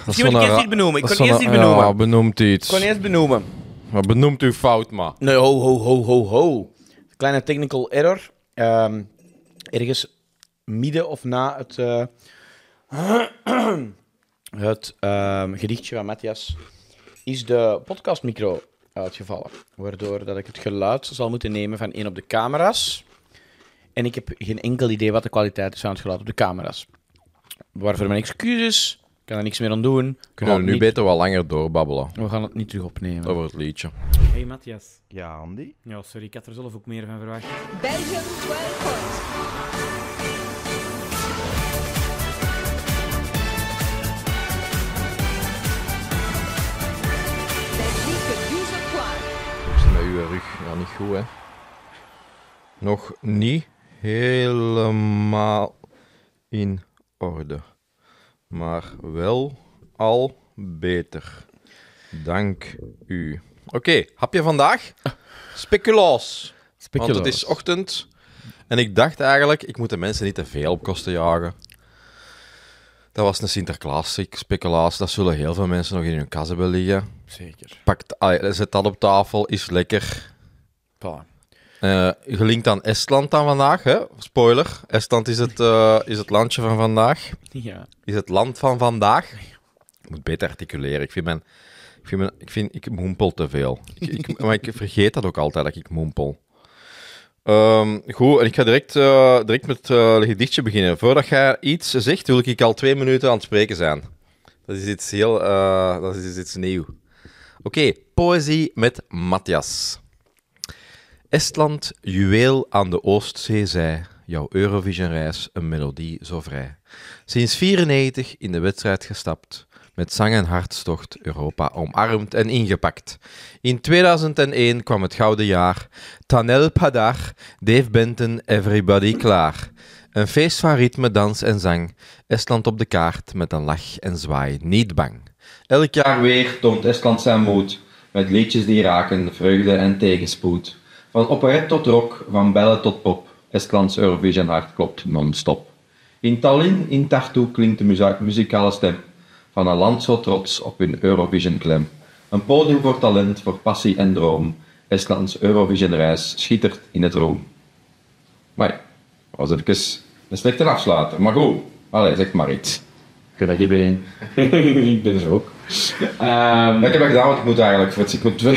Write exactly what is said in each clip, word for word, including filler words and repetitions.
Misschien moet ik eerst iets benoemen. Ik kon eerst iets benoemen. Ja, benoemt iets. Ik kon eerst benoemen. Maar benoemt uw fout, maar. Nee, ho, ho, ho, ho, ho. Kleine technical error. Um, ergens midden of na het, uh, het um, gedichtje van Matthias is de podcastmicro uitgevallen. Waardoor dat ik het geluid zal moeten nemen van één op de camera's. En ik heb geen enkel idee wat de kwaliteit is van het geluid op de camera's. Waarvoor mijn excuses. Ik kan er niks meer aan doen. Kunnen we nu niet... beter wel langer doorbabbelen? We gaan het niet terug opnemen. Over het liedje. Hey Matthias. Ja, Andy? Ja, sorry, ik had er zelf ook meer van verwacht. Belgium twelve points. Belgique douze points. Hoe is het met uw rug? Ja, niet goed, hè? Nog niet helemaal in orde. Maar wel al beter. Dank u. Oké, okay, hapje vandaag? Speculaas. Want het is ochtend. En ik dacht eigenlijk, ik moet de mensen niet te veel op kosten jagen. Dat was een Sinterklaas speculaas. Dat zullen heel veel mensen nog in hun kas hebben liggen. Zeker. Pakt, zet dat op tafel, is lekker. Voilà. Uh, gelinkt aan Estland dan vandaag, hè? Spoiler. Estland is het, uh, is het landje van vandaag. Ja. Is het land van vandaag. Ik moet beter articuleren. Ik vind mijn... Ik, vind mijn, ik, vind, ik moempel te veel. Ik, ik, maar ik vergeet dat ook altijd, dat ik moempel. Um, goed, en ik ga direct, uh, direct met uh, een gedichtje beginnen. Voordat jij iets zegt, wil ik al twee minuten aan het spreken zijn. Dat is iets heel... Uh, dat is iets nieuw. Oké, okay, poëzie met Matthias. Estland, juweel aan de Oostzee zij, jouw Eurovision-reis een melodie zo vrij. Sinds vierennegentig in de wedstrijd gestapt, met zang en hartstocht Europa omarmd en ingepakt. In tweeduizend één kwam het gouden jaar, Tanel Padar, Dave Benton, everybody klaar. Een feest van ritme, dans en zang, Estland op de kaart met een lach en zwaai, niet bang. Elk jaar weer toont Estland zijn moed, met liedjes die raken, vreugde en tegenspoed. Van operet tot rock, van bellen tot pop, Estlands Eurovision hart klopt non-stop. In Tallinn, in Tartu klinkt de muza- muzikale stem van een land zo trots op hun Eurovision-klem. Een podium voor talent, voor passie en droom. Estlands Eurovision-reis schittert in het roem. Maar ja, dat was even een slechte afsluiter. Maar goed, allee, zeg maar iets. Ik ben iedereen. Ik ben er ook. Um, ik heb dat gedaan, want ik moet eigenlijk voor het ik moet...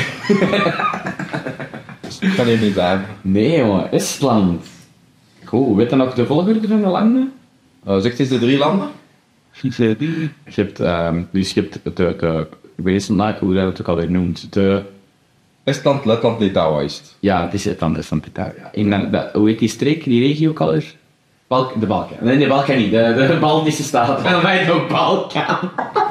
Ik kan hier niet blijven. Nee, jongen, Estland. Goed, weet je nog de volgorde van de landen? Uh, zegt eens de drie landen? Je hebt, um, dus je hebt het, het, het ik weet niet naar hoe dat het ook alweer noemt. De... Estland, Letland, Litouwen is het. Ja, het is Estland, Estland, Litouwen. Ja. In dat, dat, hoe heet die streek, die regio ook alweer? Balk, de Balkan. Nee, de Balkan niet, de, de Baltische staat. Van mij de Balkan.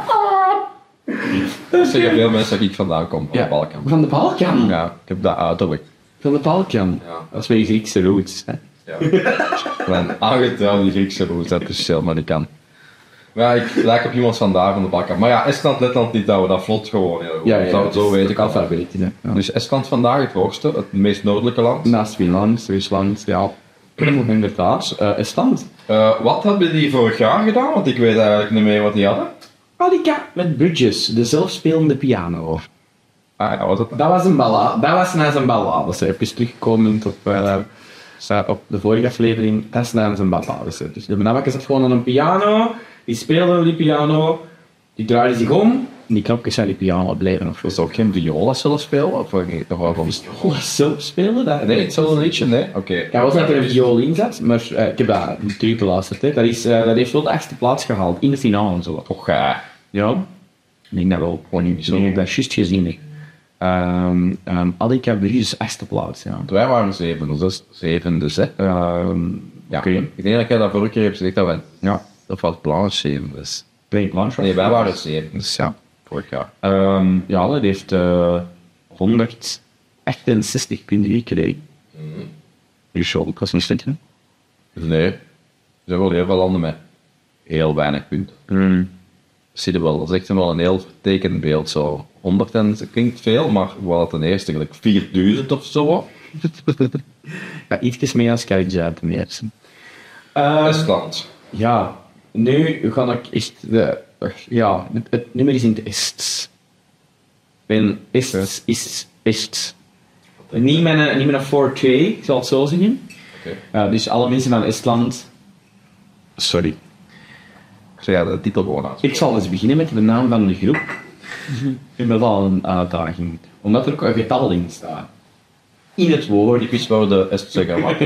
Dat zeggen veel mensen dat ik vandaan kom, van ja, de Balkan. Van de Balkan? Ja, ik heb dat uiterlijk. Van de Balkan? Ja. Dat is weer Griekse roots, hè? Ja. Mijn aangetrouwde Griekse roots, dat is helemaal niet kan. Ja, ik lijk op iemand vandaar van de Balkan. Maar ja, Estland, Letland, Litouwen, dat vlot gewoon heel goed. Ja, ja, zo, zo weet ik al. alfabet, ja. Dus Estland vandaag het hoogste, het meest noordelijke land. Naast Finland, Rusland, ja. Inderdaad, uh, Estland. Uh, wat hebben die vorig jaar gedaan? Want ik weet eigenlijk niet meer wat die hadden. Alika met Bridges, de zelfspelende piano. Ah ja, wat het? Dat was een ballade, dat was na zijn ballade. Dus even teruggekomen op, uh, op de vorige aflevering, dat is na zijn ballade. Dus de benamelijke zat gewoon aan een piano, die speelde op die piano, die draaide zich om, en die knopjes aan die piano bleven of zo. Is ook geen viola zelf spelen? Of nee, toch wel van viola zelf spelen? Dat, nee, het is wel een liedje, nee? Oké. Okay. Ja, was dat er een viool in zat, maar uh, ik heb dat terug geluisterd. Hè. Dat, is, uh, dat heeft wel de achtste plaats gehaald, in de finale en zo. Och, uh, ja. Ik denk dat wel. Gewoon niet zo. Ik heb dat juist gezien. Um, um, Alika Bridges achtste plaats, ja. Wij waren zeven, dus dat is zeven, dus hè. Um, ja, okay. Ik denk dat jij dat vorige keer hebt gezegd dat wij... Ja. Dat was Blanche zeven, dus... Nee, Blanche Nee, wij waren zeven, dus ja. Vorig jaar. Um, ja, dat heeft uh, honderdachtenzestig punten gekregen. Mm. Dus zo, ik was niet slecht, hè? Nee. Er zijn wel heel veel landen met heel weinig punten. Mm. Zie je wel, dat is echt wel een heel vertekend beeld. Zo. honderd en het klinkt veel, maar wel het ten eerste gelijk vierduizend of zo. Ja, iets meer als Karijja ten eerste. Uh, Estland. Ja, nu ga ik echt de Ja, het, het nummer is in het Ests. En Ests is Ests. Niet met een, niet met een four twee, ik zal het zo zeggen. Oké. Ja, dus alle mensen van Estland... Sorry. Ik zeg ja, de titel gewoon uit. Ik zal eens beginnen met de naam van de groep. Ik vind dat al een uitdaging. Omdat er ook een getal in staat. In het woord. Ik wist wel de Est zeggen, maar...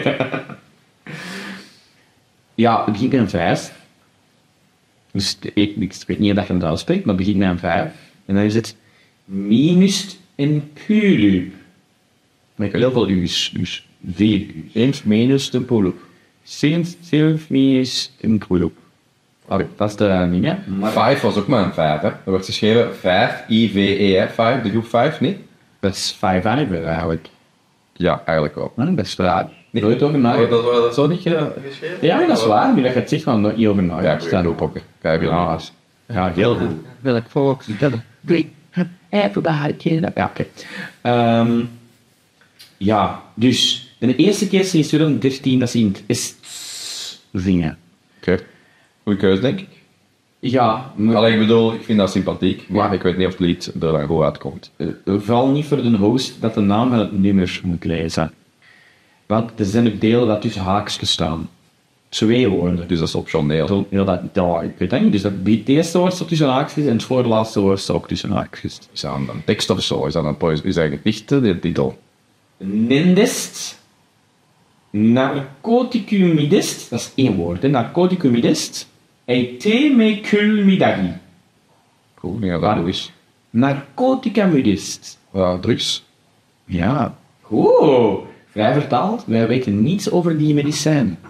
Ja, het begint met een vijf. Dus de- ik, ik weet niet of je het uitspreekt, maar het begint met een vijf. En dan is het minus en pulu. Maar ik heb heel veel u's, dus vier u's. Eens minus en pulu. Sinds zelf minus en pulu. Oké, dat is de ding, hè. Vijf was ook maar een vijf, hè. Er wordt geschreven vijf, I V E, hè. Vijf, de groep vijf, niet? Dat is vijf vijf eigenlijk. Ja, eigenlijk wel. Dat is best raar. Nooit over Oh, nagedacht. dat was zo niet ge- geschreven? Ja, dat is waar. Nu dat je het zegt, maar nooit niet over Ja, nagedacht. ik sta erop ook. Kijk, Ja, ja, heel goed. Wil ik voor Great. Everybody. Ja, oké. Ehm, ja, dus de eerste keer sinds twintig dertien dat ze in het is zingen. Oké. Goeie keuze, denk ik. Ja, maar Alleen, ik bedoel, ik vind dat sympathiek, maar ik weet niet of het lied er dan goed uitkomt. eh, vooral niet voor de host dat de naam van het nummer moet lezen. Want er zijn ook delen dat tussen haakjes staan. Twee woorden. Dus dat is optioneel. Zo, ja, dat, ja, ik weet dat niet. Dus dat, het eerste woord staat tussen haakjes en het voorlaatste woord staat ook tussen haakjes. Is dat een tekst of zo? Is dat een poëzie? Is dat een gedicht, de titel? Nendest, narcoticum idest, dat is één woord, hè, narcoticum idest, eite me culmidagi. Cool, ja, dat is. Narcoticum idest. Ja, drugs. Ja, goed. Vrij vertaald, wij weten niets over die medicijn.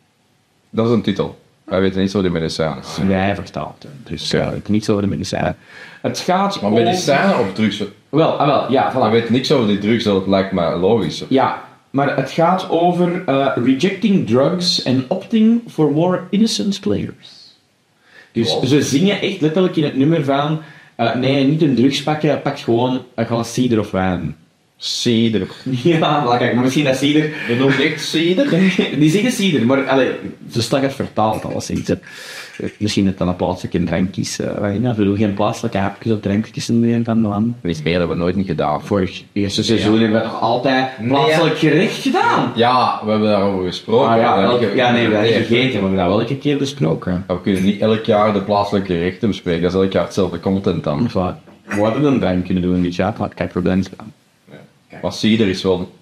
Dat is een titel. Wij weten niet zo die medicijnen. Vrij vertaald, hè. Dus ja, we weten niets over de medicijnen. Het gaat Maar over- medicijnen of drugs? Wel, ah, wel, ja, We voilà. weten niks over die drugs, dat lijkt me logisch. Ja, maar het gaat over eh, rejecting drugs and opting for more innocent players. Dus Wow. ze zingen echt letterlijk in het nummer van eh, nee, niet een drugs pakken, pak gewoon een glas cider of wijn. Cider. Ja, maar kijk, misschien dat cider... Je noemt echt cider? Die zeggen cider, maar allee, ze staan het vertaald alleszins. hè. Misschien dat dan een plaatselijke drank is. Uh, waarin, ja, we doen geen plaatselijke hapjes of drankjes in de een van de land. Dat is meer, dat hebben we nooit niet gedaan. Vorig eerste seizoen hebben we toch altijd plaatselijk gerecht gedaan? Ja, we hebben daarover gesproken. Ah ja, maar elke, elke- ja, nee, we hebben nee, niet gegeten, maar we hebben dat wel elke keer besproken. We kunnen niet elk jaar de plaatselijke gerechten bespreken. Dat is elk jaar hetzelfde content dan. Dus wat, we hadden een drank kunnen doen dit jaar, maar kijk, probleem is aan. Maar cider is wel...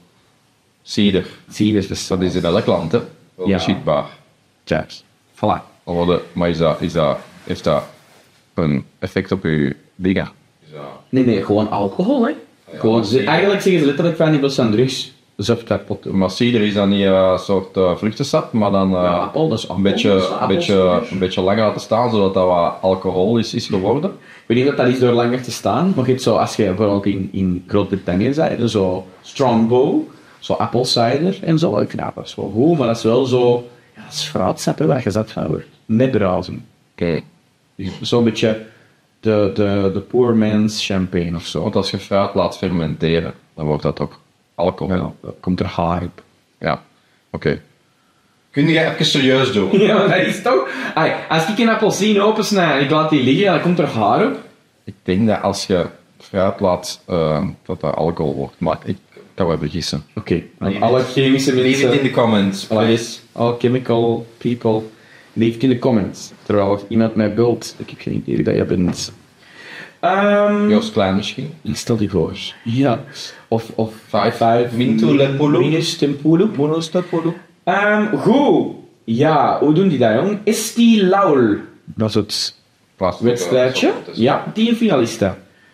Cider. Zie je, dus Dat is in elk land, hè. Wel Ja. beschikbaar. juist. Voilà. Maar, worden- maar is dat, is dat, heeft dat een effect op uw dingen? Nee, nee, gewoon alcohol, hè. Gewoon, ze, eigenlijk zeggen ze letterlijk van die zijn drugs. Zuip dat pot. Maar cider is dan niet eh, een soort eh, vruchtensap, maar dan eh, Ja, appel, dat is appel, een, beetje, dat is een, beetje, appelsuiker. een beetje langer laten staan, zodat dat wat alcohol is, is geworden. Ik weet niet of dat is door langer te staan, maar je hebt zo, als je bijvoorbeeld in, in Groot-Brittannië zei, zo Strongbow, zo appelcider en zo. Ik vind dat is wel goed, maar dat is wel zo, ja, dat is fruitsap hè, waar je zat van wordt. Met brazen. Oké. Zo'n beetje de, de, de poor man's champagne of zo. Want als je fruit laat fermenteren, dan wordt dat ook alcohol. Ja, dat komt er hype. Ja, oké. Kun je even serieus doen? Ja, maar dat is toch... Ai, als ik een appelsien opensnij en ik laat die liggen, dan komt er haar op. Ik denk dat als je fruit laat, eh, dat dat alcohol wordt. Maar ik kan wel vergissen. Oké, okay. Alle chemische Leave it in mensen... the comments, please. All chemical people, leave it in the comments. Terwijl iemand mij belt, ik heb geen idee wie dat je bent. Um, Joost Klein misschien. Stel je voor. Ja. Of, of Vijf. vijf. Mintu Lepolo. Minus Tempolo. Bonus Tempolo. Um, goed. Ja, hoe doen die dat, jong? Esti Laul. Dat is het wedstrijdje. Ja, tien finalisten.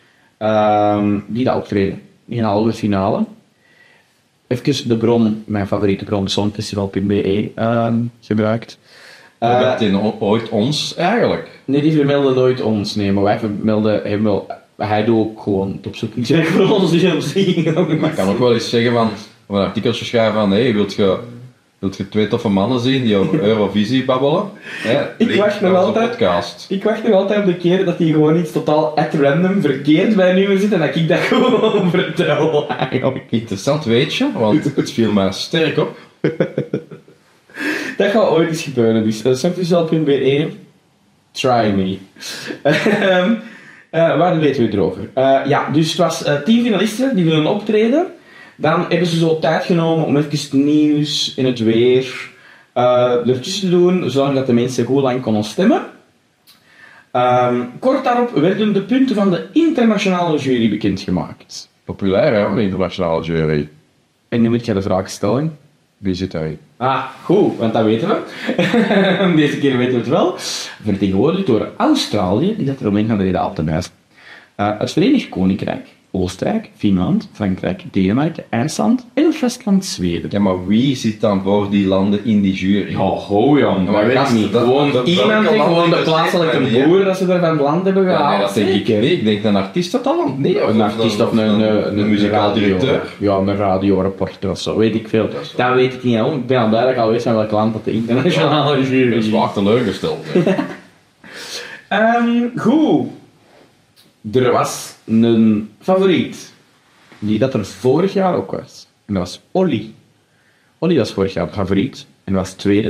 Um, die dat optreden. In een halve finale. Even de bron, mijn favoriete bron, songfestival punt be, um, gebruikt. Uh, Uh, dat in o- ooit ons eigenlijk. nee, die vermelden nooit ons, nee, maar wij vermelden hem wel. Hij doet ook gewoon het opzoeken zeg voor ons, dus hem zien. Maar ik kan ook wel eens zeggen van, of een artikeltje schrijven van, hé, hey, wilt je, wilt je twee toffe mannen zien die over Eurovisie babbelen? Hè, Ik link wacht nog naar onze altijd. podcast. Ik wacht nog altijd op de keer dat hij gewoon iets totaal at random verkeerd bij een nummer zit en dat ik dat gewoon vertel. Eigenlijk. Interessant weet je, want het viel mij sterk op. Dat gaat ooit eens gebeuren, dus uh, songfestival punt be. Try me. Ehm, uh, waar weten we het erover? Uh, ja, dus het was uh, tien finalisten die willen optreden. Dan hebben ze zo tijd genomen om even het nieuws en het weer uh, ertussen te doen, zodat de mensen goed lang konden stemmen. Um, kort daarop werden de punten van de internationale jury bekendgemaakt. Populair, hè, de internationale jury. En nu moet je de vraag stellen. Wie zit daarin? Ah, goed, want dat weten we. Deze keer weten we het wel. Vertegenwoordigd door Australië, die dat er omheen gaan de reden op de muis. Uh, het Verenigd Koninkrijk, Oostenrijk, Finland, Frankrijk, Denemarken, IJsland en het vastland Zweden. Ja, maar wie zit dan voor die landen in die jury? Oh, ho, Jan, dat weet ik niet. Dat- Gewoon dat- iemand, welke die gewoon de landen plaatselijke besteedt men, boer, dat ze er van het land hebben Ja, gehaald. nee, dat denk ik Zeker. niet. Ik denk een artiest dat dan? Nee, Een artiest of een, een, een, een muzikaal radio- directeur. Ja, een radioreporter of zo, weet ik veel. Dat weet ik niet, hè. Ik ben al blij dat ik al weet van welk land dat de internationale jury Dat is is. zwaar teleurgesteld. hè. Ehm, goed. Er was een favoriet. Die dat er vorig jaar ook was. En dat was Olly. Olly was vorig jaar favoriet. En was tweede.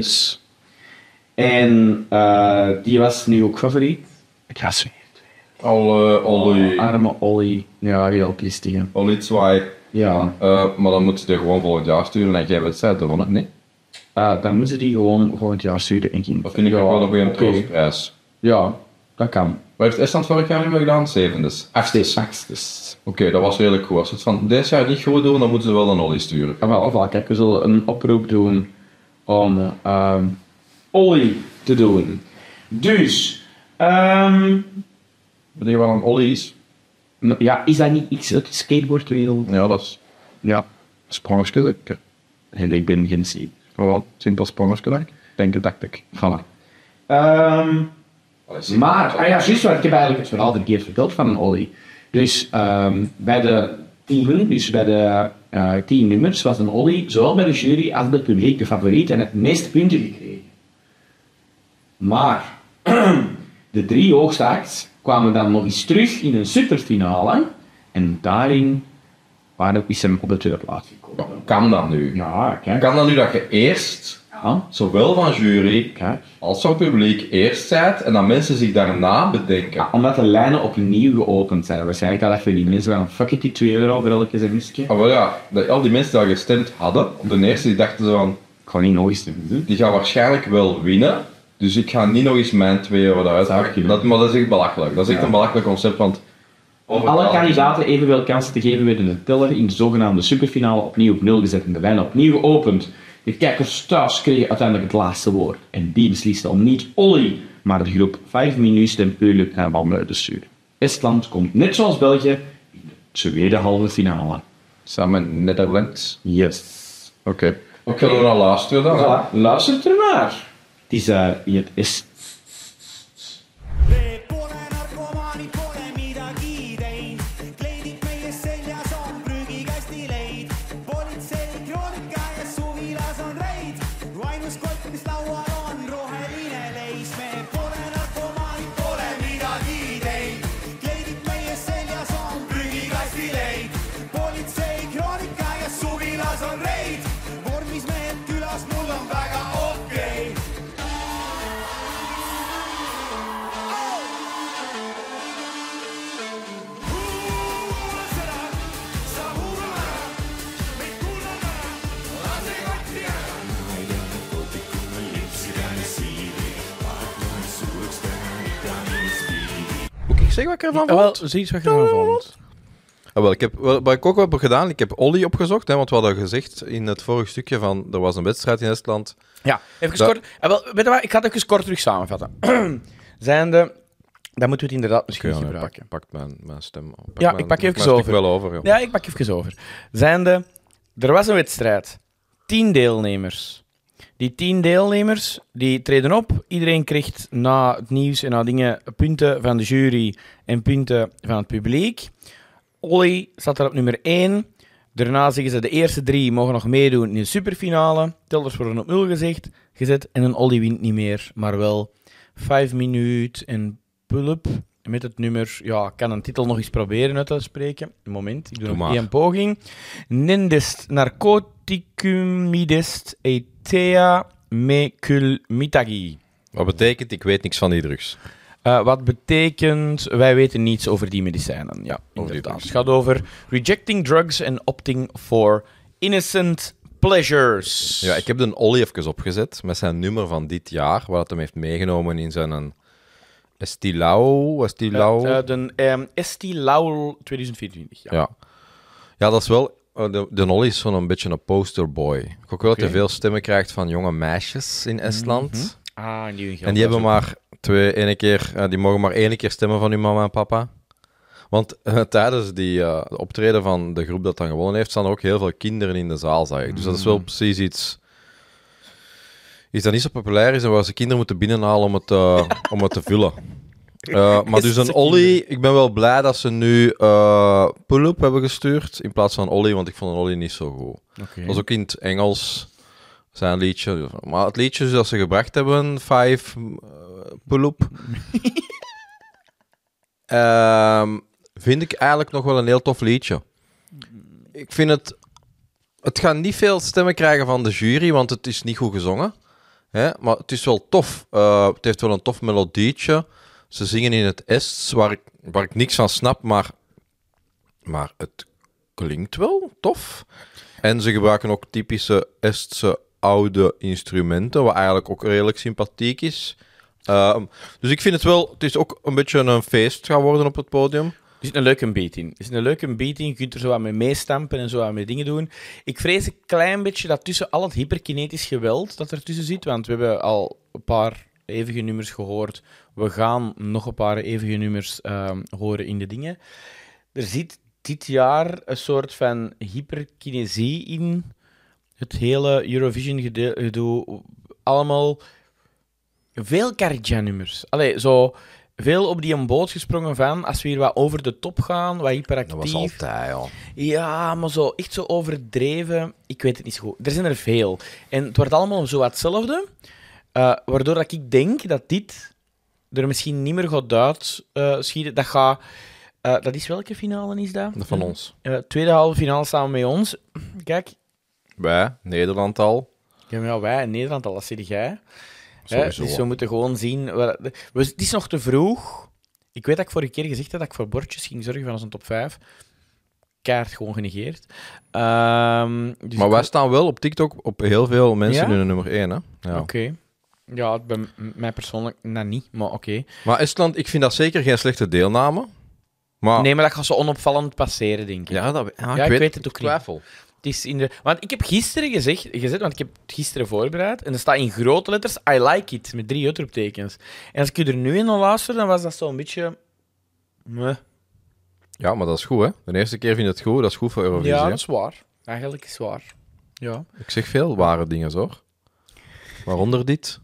En uh, die was nu ook favoriet. Ik ga zweren. Al, uh, Olly, Arme Olly. Ja, heel plistig. hè. Olly Zwaai. Ja. Uh, maar dan moeten ze er gewoon volgend jaar sturen en jij wedstrijd gewonnen, nee? Uh, dan moeten ze die gewoon volgend jaar sturen. En geen... Dat vind ik ja, ook wel een goede oké. troostprijs. Ja, dat kan. Wat heeft Estland vorig jaar niet meer gedaan? Zevendes. Achtste, achtste. Oké, dat was redelijk goed. Als ze het van dit jaar niet goed doen, dan moeten ze wel een Olly sturen. Ja, wel, wel, kijk, we zullen een oproep doen om uh, Olly te doen. Dus, um, Weet je wat een Olly is? ja, is dat niet iets uit de skateboardwereld? Ja, dat is Ja, sprongetje. en ik ben geen skate. Gewoon simpel sprongetje. Denk het, dacht ik. Voilà. Um, maar, ah ja, juist, want ik heb eigenlijk het verhaal verkeerd verteld van een Olly. Dus um, bij de teamen, dus bij de uh, tien nummers, was een Olly zowel bij de jury als bij het publiek de favoriet en het meeste punten gekregen. Maar de drie hoogste acts kwamen dan nog eens terug in een superfinale en daarin waren we hem op de tweede plaats gekomen. Kan dat nu? Ja, kijk. Kan dat nu dat je eerst, Ja, zowel van jury kijk. als van publiek, eerst zijt en dat mensen zich daarna bedenken? Ja, omdat de lijnen opnieuw geopend zijn. Waarschijnlijk had je die mensen van fuck it, die twee euro voor elke zemestje. Ah, wel ja, dat al die mensen die al gestemd hadden, op de eerste die dachten zo van, Ik ga niet nog eens doen. die gaan waarschijnlijk wel winnen, dus ik ga niet nog eens mijn twee euro eruit Zou pakken. ik Dat, maar dat is echt belachelijk. Dat is echt Ja. een belachelijk concept, want... Om alle kandidaten evenveel kansen te geven, werden de teller in de zogenaamde superfinale opnieuw op nul gezet en de lijn opnieuw geopend. De kijkers thuis kregen uiteindelijk het laatste woord. En die besliste om niet Olly, maar de groep vijf minuten en Puurlijk naar Wandelen te sturen. Estland komt net zoals België in de tweede halve finale. Samen met Netherlands. Yes. Oké. Wat kunnen we dan luisteren dan? hè? Voilà, luister ernaar. Het is uh, het is Me pole narkomaani, pole midagi teinud. Kleidid meie seljas on prügikasti leid. Politsei kroonika ja suvilas on reid. Ainus kolt, mis laual on roheline leis. Me pole narkomaani, pole midagi teinud. Kleidid meie seljas on prügikasti leid. Politsei kroonika ja suvilas on reid. Vormis mehed külas, mul on väga okei. Moet ik zeggen wat ik ervan Ah, vond? wel, zie iets wat je ervan vond. Ah, wel, ik heb, wel, wat ik ook heb gedaan, ik heb Olly opgezocht, hè, want we hadden gezegd in het vorige stukje van, er was een wedstrijd in Estland. Ja, even Dat- kort. Ah, wel, weet je wat, ik ga het even kort terug samenvatten. Zijnde, dan moeten we het inderdaad misschien Oké, ja, niet nee, gebruiken. pak, pak mijn, mijn stem. Pak Ja, mijn, ik pak even mijn stuk over. wel over. Ja. Ja, ik pak even over. Zijnde, er was een wedstrijd. Tien deelnemers. Die tien deelnemers, die treden op. Iedereen krijgt na het nieuws en na dingen punten van de jury en punten van het publiek. Olly staat er op nummer één. Daarna zeggen ze de eerste drie mogen nog meedoen in de superfinale. Tellers worden op nul gezegd, gezet en een Olly wint niet meer, maar wel vijf minuten en pull-up. Met het nummer, ja, ik kan een titel nog eens proberen uit te spreken. Een moment, ik doe, Doe nog maar. één poging. Nendest narcoticum midest etea me cul mitagi. Wat betekent, ik weet niks van die drugs. Uh, wat betekent, wij weten niets over die medicijnen. Ja, die inderdaad. drugs. Het gaat over rejecting drugs and opting for innocent pleasures. Ja, ik heb de Olly even opgezet met zijn nummer van dit jaar, wat hij hem heeft meegenomen in zijn Estilao. Estilao. Uh, uh, de um, Estilao twintig vierentwintig. Ja. Ja. Ja, dat is wel... uh, De, de Olly is zo'n beetje een posterboy. Ik ook wel dat hij Oké. veel stemmen krijgt van jonge meisjes in Estland. Mhm. Ah, en die, En die hebben maar twee, ene keer, uh, die mogen maar één keer stemmen van hun mama en papa. Want uh, tijdens die uh, de optreden van de groep dat dan gewonnen heeft, staan er ook heel veel kinderen in de zaal, zag ik. Dus dat is wel precies iets... Iets dat niet zo populair is en waar ze kinderen moeten binnenhalen om het, uh, om het te vullen. Uh, maar dus een Olly, ik ben wel blij dat ze nu uh, Pull-Up hebben gestuurd in plaats van Olly, want ik vond een Olly niet zo goed. Okay. Dat was ook in het Engels, zijn liedje. Maar het liedje dat ze gebracht hebben, Five uh, Pull-Up, um, vind ik eigenlijk nog wel een heel tof liedje. Ik vind het... Het gaat niet veel stemmen krijgen van de jury, want het is niet goed gezongen. Hè? Maar het is wel tof. Uh, het heeft wel een tof melodietje. Ze zingen in het Ests, waar ik, waar ik niks van snap, maar, maar het klinkt wel tof. En ze gebruiken ook typische Estse oude instrumenten, wat eigenlijk ook redelijk sympathiek is. Uh, dus ik vind het wel... Het is ook een beetje een feest gaan worden op het podium. Er zit een leuke beat in. Er zit een leuke beat in. Je kunt er zo wat mee meestampen en zo wat mee dingen doen. Ik vrees een klein beetje dat tussen al het hyperkinetisch geweld dat er tussen zit, want we hebben al een paar eeuwige nummers gehoord. We gaan nog een paar eeuwige nummers um, horen in de dingen. Er zit dit jaar een soort van hyperkinesie in. Het hele Eurovision-gedoe. Allemaal veel Carignan-nummers. Allee, zo... Veel op die een boot gesprongen van, als we hier wat over de top gaan, wat hyperactief. Dat was altijd, ja. Ja, maar zo echt zo overdreven. Ik weet het niet zo goed. Er zijn er veel. En het wordt allemaal zo wat hetzelfde. Uh, waardoor dat ik denk dat dit er misschien niet meer gaat uitschieten. Uh, dat gaat... Uh, dat is welke finale is dat? Dat van ons. Uh, tweede halve finale samen met ons. Kijk. Wij, Nederland al. Ja, maar ja, wij in Nederland al, dat zeg jij. Sowieso. Hè, dus we moeten gewoon zien... Waar, we, het is nog te vroeg. Ik weet dat ik vorige keer gezegd heb dat ik voor bordjes ging zorgen van onze top vijf. Kaart gewoon genegeerd. Um, dus maar wij staan wel op TikTok op heel veel mensen Ja? in de nummer één. Hè? Ja. Oké. Okay. Ja, bij m- mij persoonlijk nou niet, maar oké. Okay. Maar Estland, ik vind dat zeker geen slechte deelname. Maar... Nee, maar dat gaat zo onopvallend passeren, denk ik. Ja, dat, ja, Ja, ik ik weet, weet het ook ik twijfel. Het is in de... Want ik heb gisteren gezegd, gezegd, want ik heb het gisteren voorbereid, en er staat in grote letters, I like it, met drie uitroeptekens. En als ik er nu in al luister, dan was dat zo'n beetje... Meh. Ja, maar dat is goed, hè. De eerste keer vind je het goed, dat is goed voor Eurovisie. Ja, hè. dat is waar. Eigenlijk is het waar. Ja. Ik zeg veel ware dingen, hoor. Waaronder dit.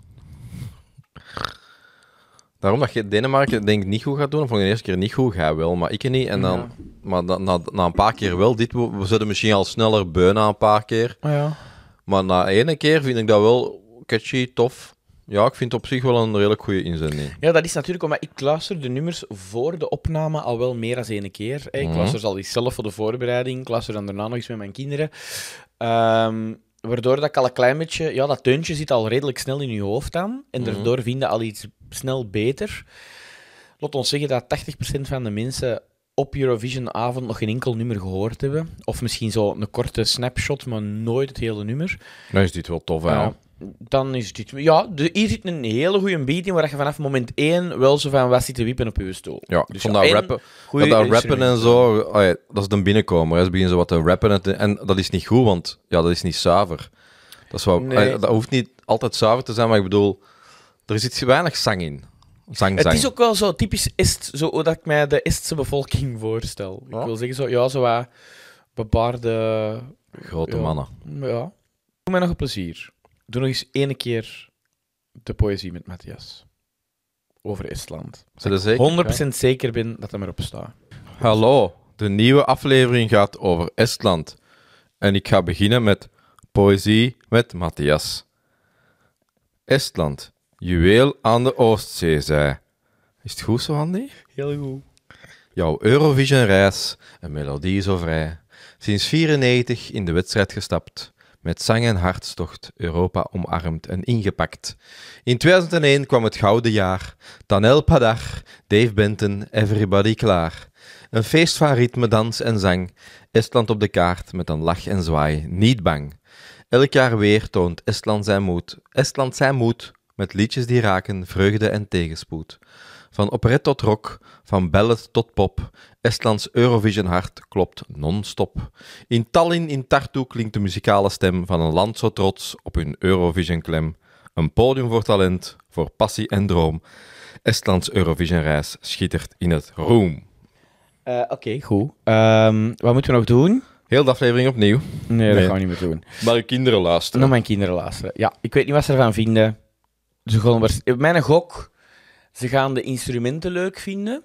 Daarom dat je Denemarken denk ik niet goed gaat doen, of de eerste keer niet goed, ga wel, maar ik niet. En dan, Ja. Maar na, na, na een paar keer wel. Dit, we zullen misschien al sneller beu na een paar keer. Oh, ja. Maar na ene keer vind ik dat wel catchy, tof. Ja, ik vind het op zich wel een redelijk goede inzending. Ja, dat is natuurlijk omdat ik luister de nummers voor de opname al wel meer dan één keer. Hè. Ik Mhm. luister ze al eens zelf voor de voorbereiding. Ik luister dan daarna nog eens met mijn kinderen. Um, waardoor dat ik al een klein beetje... Ja, dat deuntje zit al redelijk snel in je hoofd aan. En Mhm. daardoor vind je al iets snel beter. Laat ons zeggen dat tachtig procent van de mensen op Eurovision-avond nog geen enkel nummer gehoord hebben. Of misschien zo een korte snapshot, maar nooit het hele nummer. Dan is dit wel tof, hè. Ja, dan is dit... Ja, de, hier zit een hele goede beat in, waar je vanaf moment één wel zo van wat zit te wippen op je stoel. Ja, ik Dus vond ja, dat en rappen, goeie dat, dat rappen en instrumenten. zo, oh ja, dat is de binnenkomer. Hè. Ze beginnen zo wat te rappen en, te- en dat is niet goed, want ja, dat is niet zuiver. Dat, is wel, Nee. eh, dat hoeft niet altijd zuiver te zijn, maar ik bedoel, er zit weinig zang in. Zang, Het zang. is ook wel zo typisch Est, zo hoe dat ik mij de Estse bevolking voorstel. Ja. Ik wil zeggen, zo, ja, zo wat bebaarde... Grote ja. mannen. Ja. Doe mij nog een plezier. Doe nog eens één keer de poëzie met Matthias. Over Estland. Zijn er zeker? honderd procent zeker ben dat hij erop staat. Hallo, de nieuwe aflevering gaat over Estland. En ik ga beginnen met poëzie met Matthias. Estland, juweel aan de Oostzeezij. Is het goed zo, Andy? Heel goed. Jouw Eurovision-reis, een melodie zo vrij. Sinds vierennegentig in de wedstrijd gestapt. met zang en hartstocht Europa omarmd en ingepakt. In tweeduizend één kwam het gouden jaar. Tanel Padar, Dave Benton, everybody klaar. Een feest van ritme, dans en zang. Estland op de kaart met een lach en zwaai, niet bang. Elk jaar weer toont Estland zijn moed. Estland zijn moed, met liedjes die raken vreugde en tegenspoed. Van operet tot rock, van ballad tot pop, Estlands Eurovision hart klopt non-stop. In Tallinn, in Tartu klinkt de muzikale stem van een land zo trots op hun Eurovision klem. Een podium voor talent, voor passie en droom. Estlands Eurovision reis schittert in het roem. Uh, Oké, okay, goed. Um, wat moeten we nog doen? Heel de aflevering opnieuw. Nee, dat Nee. gaan we niet meer doen. Maar de kinderen luisteren. Nog mijn kinderen luisteren. Ja, ik weet niet wat ze ervan vinden. Ze gaan waars- Mijn gok, ze gaan de instrumenten leuk vinden.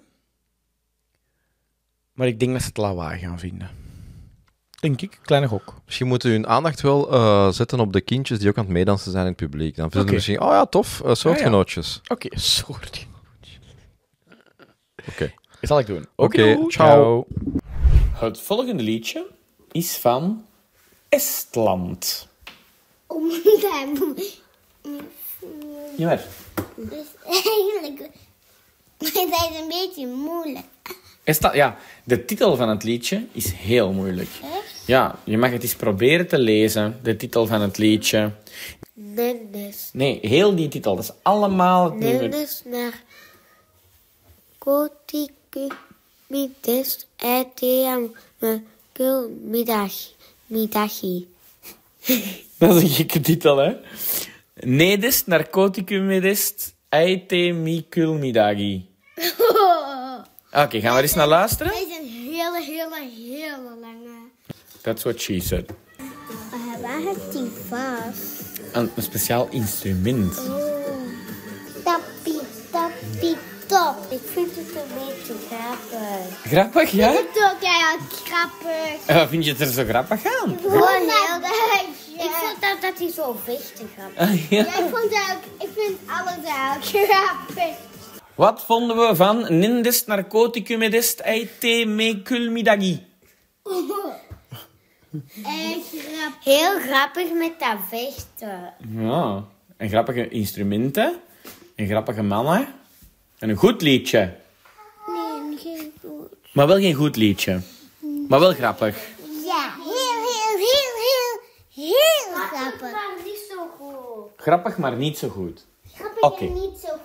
Maar ik denk dat ze het lawaai gaan vinden. Denk ik, kleine gok. Misschien moeten we hun aandacht wel uh, zetten op de kindjes die ook aan het meedansen zijn in het publiek. Dan vinden Oké. ze misschien, oh ja, tof, uh, soortgenootjes. Oké, okay, soort. Oké. Dat zal ik doen. Oké, doei. ciao. Het volgende liedje is van Estland. Jammer. Dus eigenlijk... Maar dat is een beetje moeilijk. Estland, ja, de titel van het liedje is heel moeilijk. Ja, je mag het eens proberen te lezen, de titel van het liedje. Nennes. Nee, heel die titel, dat is allemaal het nummer. Nennes naar... Kotiku... Mites... Eteam... Kul... Middag... Middagie. Dat is een gekke titel, hè? Nedest narcoticum medest aite mikul midagi. Oké, okay, gaan we er eens naar luisteren? Dat is een hele, hele, hele lange... That's what she said. Uh, waar heb die vast? Een, een speciaal instrument. Tappie, tappie, top. Ik vind het een beetje grappig. Grappig, ja? Ik vind het ook heel grappig. En wat vind je er zo grappig aan? Gewoon heel erg. Ik vond dat, dat hij zo vechten grappig. Ah, ja. Ja, ik vond ook, ik vind alles heel grappig. Wat vonden we van Nindest narcoticum edest aite mikul midagi? Grappig. Heel grappig met dat vechten. Ja, een grappige instrumenten, een grappige mannen en een goed liedje. Nee, geen goed. Maar wel geen goed liedje. Maar wel grappig. Ja, heel, heel, heel, heel, heel grappig. Maar niet zo goed. Grappig, maar niet zo goed. Grappig Oké. en niet zo